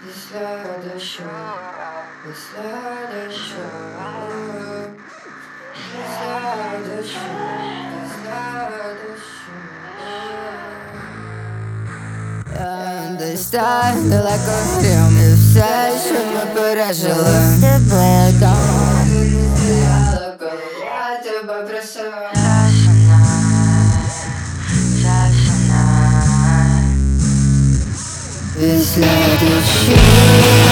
після дощу, після дощу, після дощу, після дощу. Десь так далеко грім, і все, що ми пережили з тебе дома. Ти не стояла, коли я тебе просила. Після дощу.